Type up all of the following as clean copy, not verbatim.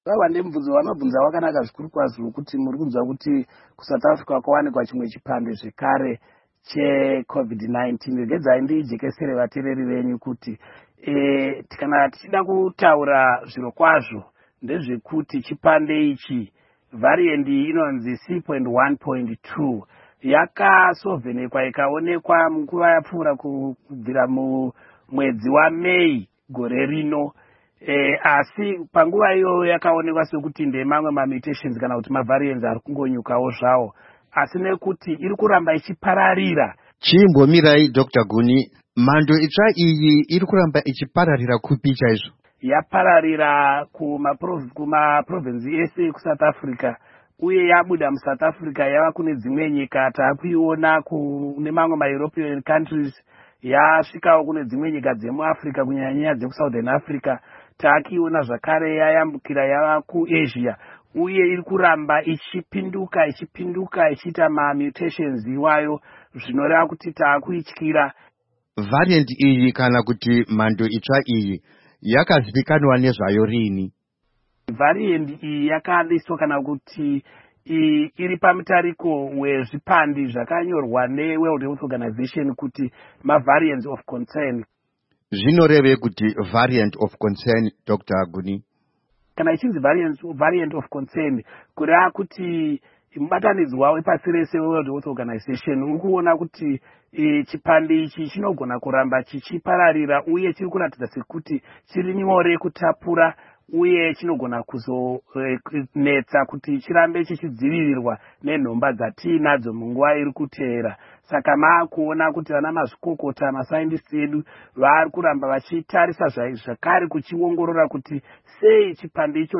Vava ndemubvunzo vanobvunza wakanaka zvikuru kwazvo kuti muri kunzwa kuti kuSouth Africa kwawanikwa chimwe chipando zvekare cheCovid-19. Regedzai ndijekesere vateereri venyu kuti kana tichida kutaura zviro kwazvo ndezvekuti chipande ichi variant inonzi C.1.2 yakasovhenekwa ikaonekwa munguva yapfuura kubvira mumwedzi waMei gore rino. Asi panguva iyoyo yakaonekwa sekuti ndemamwe mamutations kana kuti mavariants ari kungonyukawo zvawo, asi nekuti iri kuramba ichipararira. Chimbomirai Dr. Guni, mhando itsva iyi iri kuramba ichipararira kupi chaizvo? Yapararira kumaprovinsi ese ekuSouth Africa, uye yabuda muSouth Africa yava kune dzimwe nyika taakuiona kune mamwe maEuropean countries, yasvikawo kune dzimwe nyika dzemuAfrica kunyanya dzekusouthern Africa, taakiona zvakare yayambukira yava kuAsia, uye iri kuramba ichipinduka ichiita mamutations iwayo, zvinoreva kuti taakuityira. Variant iyi kana kuti mhando itsva iyi yakazivikanwa nezvayo rini? Variant iyi yakaliswa kana kuti iri pamutariko wezvipandi zvakanyorwa neWorld Health Organization kuti mavariants of concern. Zvinoreve kuti variant of concern, Dr. Guni? Kana ichinzi variant of concern, kureva kuti mubatanidzwa wepasi rese weWorld Health Organization uri kuona kuti chipande ichi chinogona kuramba chichipararira, uye chiri kuratidza sekuti chiri nyore kutapura, uye chinogona kuzonetsa kuti chirambe chichidzivirirwa nenhomba dzatiinadzo munguva iri kuteera. Saka maakuona kuti vana mazvikokota masaindisti edu vari kuramba vachitarisa zvakare kuchiongorora kuti sei chipande icho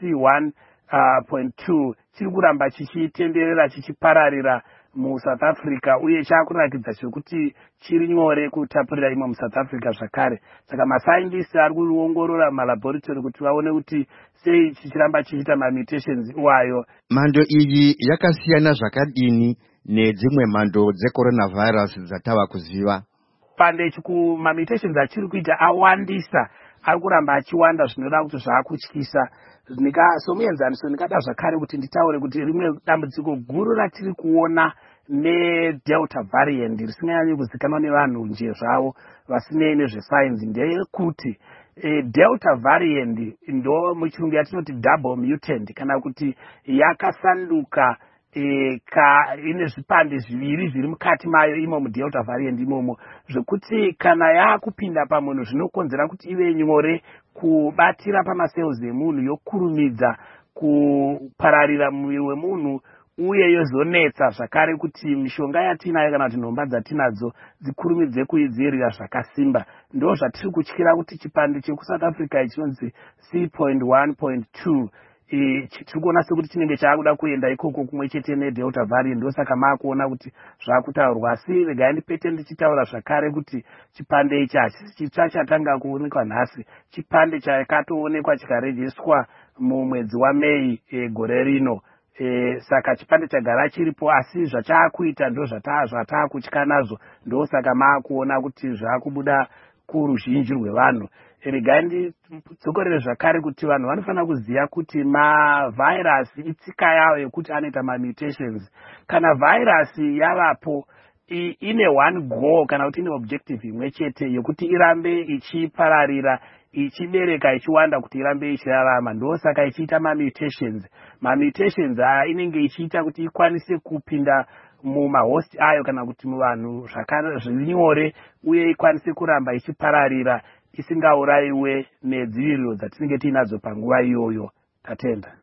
che C.1.2 chiri kuramba chichitenderera chichipararira muSouth Africa, uye chaakuratidza zvekuti chiri nyore kutapurira imwe muSouth Africa zvakare. Saka masaindisti ari kuongorora malaboratory kuti vaone kuti sei chichiramba chichiita mamutations iwayo. Mhando iyi yakasiyana zvakadini nedzimwe mhando dzecoronavirus dzatava kuziva? Pande chiku mamutations achiri kuita awandisa, ari kuramba achiwanda, zvinoreva kuti zvaakutyisa. Somuenzaniso ndingada zvakare kuti nditaure kuti rimwe dambudziko guru ratiri kuona neDelta variant risinganyanyi kuzikanwa nevanhu nje zvavo vasinei nezvesainzi ndeyekuti Delta variant ndo muchirungu yatinoti double mutant, kana kuti yakasanduka ine zvipande zviviri zviri mukati mayo imo muDelta variant imomo, zvekuti kana yaakupinda pamunhu zvinokonzera kuti ive nyore kubatira pamacells emunhu, yokurumidza kupararira muviri wemunhu, uye yozonetsa zvakare kuti mishonga yatinayo kana kuti nhomba dzatinadzo dzikurumidze kuidzirira zvakasimba. Ndo zvatiri kutyira kuti chipande chekuSouth Africa chinonzi C.1.2 tiri kuona sekuti chinenge chaakuda kuenda ikoko kumwe chete neDelta variant. Ndosaka maakuona kuti zvaakutaurwa, asi regai ndipete ndichitaura zvakare kuti chipande ichi hachisi chitsva chatanga kuonekwa nhasi. Chipande chakatoonekwa chikarejeswa mumwedzi waMei gore rino. Saka chipande chagara chiripo, asi zvachaakuita ndo zvataakutya nazvo. Ndosaka maakuona kuti zvaakubuda kuruzhinji rwevanhu. Regai ndidzokorere zvakare kuti vanhu vanofanira kuziva kuti mavhairasi itsika yavo yekuti anoita mamutations. Kana vhairasi yavapo ine one goal kana kuti ine objective imwe chete yekuti irambe ichipararira, ichibereka, ichiwanda, kuti irambe ichirarama. Ndosaka ichiita mamutations. Mamutations inenge ichiita kuti ikwanise kupinda mumahost ayo kana kuti muvanhu zviri nyore, uye ikwanise kuramba ichipararira isingaurayiwe nedziviriro dzatinenge tiinadzo panguva iyoyo. Tatenda.